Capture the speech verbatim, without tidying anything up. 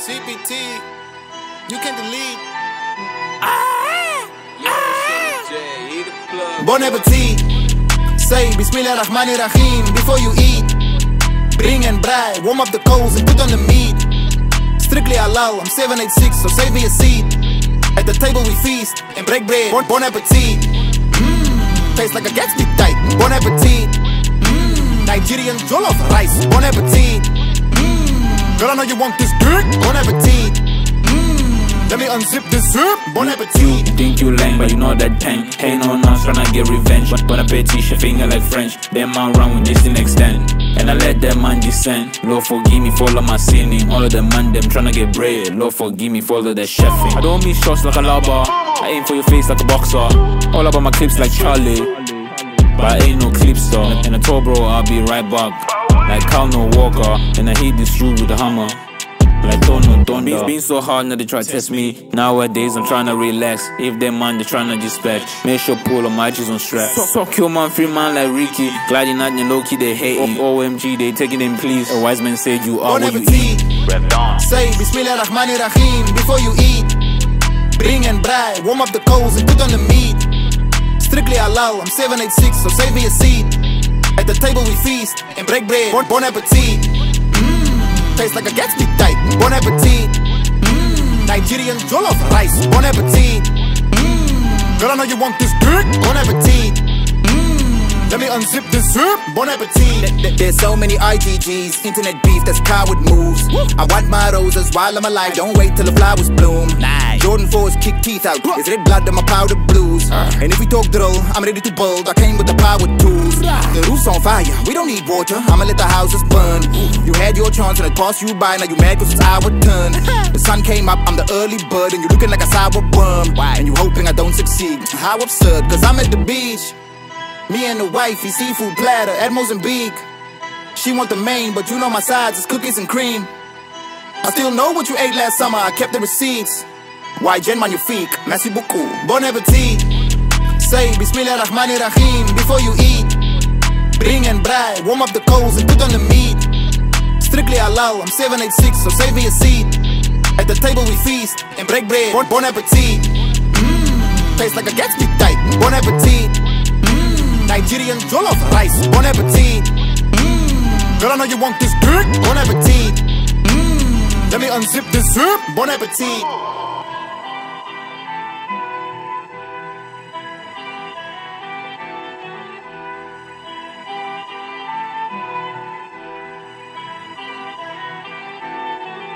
C P T, you can delete. Bon appetit. Say Bismillah Rahman Rahim before you eat. Bring and bride, warm up the coals and put on the meat. Strictly halal, I'm seven eight six, so save me a seat. At the table we feast and break bread. Bon, bon appetit. Mmm, tastes like a Gatsby type. Bon appetit. Mmm, Nigerian jollof rice. Bon appetit. Mmm, girl I know you want this dick. Bon appetit. Mmm, let me unzip this zip. Bon appetit. You think you lame, but you know that tank. Ain't no nonce tryna get revenge. But bon appetit, she finger like French. Them man run with this in extend. And I let that man descend. Lord forgive me for all of my sinning. All of them man them tryna get bread. Lord forgive me for all of that chefing. I don't miss shots like a lava. I aim for your face like a boxer. All about my clips like Charlie, but I ain't no clipster. And I told bro I'll be right back, like Cal no Walker. And I hit this you with a hammer, like Tono Donda. It's been so hard now they try to test me. Nowadays I'm tryna relax. If them man they tryna dispatch, make sure pull on my G's on strap. Fuck your man, free man like Ricky. Gliding out in low key they hating. O M G they taking them please. A wise man said you are Bon what you appetit. eat. Say Bismillah Rahman Rahim before you eat. Bring and bride, warm up the coals and put on the meat. Strictly halal, I'm seven eight six, so save me a seat. At the table we feast and break bread. Bon, bon appetit. Mmm, tastes like a Gatsby type. Bon appetit. Mmm, Nigerian jollof rice. Bon appetit. Mmm, girl I know you want this dick. Bon appetit. Mmm, let me unzip this zip. Bon appetit. There's so many I G Gs, internet beef, that's coward moves. I want my roses while I'm alive, don't wait till the flowers bloom. Jordan fours kick teeth out, it's red blood on my powder blues. And if we talk drill, I'm ready to build, I came with the power tools. The roof's on fire, we don't need water, I'ma let the houses burn. You had your chance and it passed you by, now you mad cause it's our turn. The sun came up, I'm the early bird, and you looking like a sour worm. And you hoping I don't succeed, how absurd, cause I'm at the beach. Me and the wifey, seafood platter at Mozambique. She want the main, but you know my sides is cookies and cream. I still know what you ate last summer, I kept the receipts. Why Jen magnifique, merci beaucoup, bon appetit. Say Bismillah Rahman Rahim before you eat. Bring and bride, warm up the coals and put on the meat. Strictly halal, I'm seven eight six, so save me a seat. At the table we feast and break bread. Bon, bon appetit. Mmm, tastes like a Gatsby type. Bon appetit. Mmm, Nigerian jollof rice. Bon appetit. Mmm, girl I know you want this dick. Bon appetit. Mmm, let me unzip this zip. Bon appetit.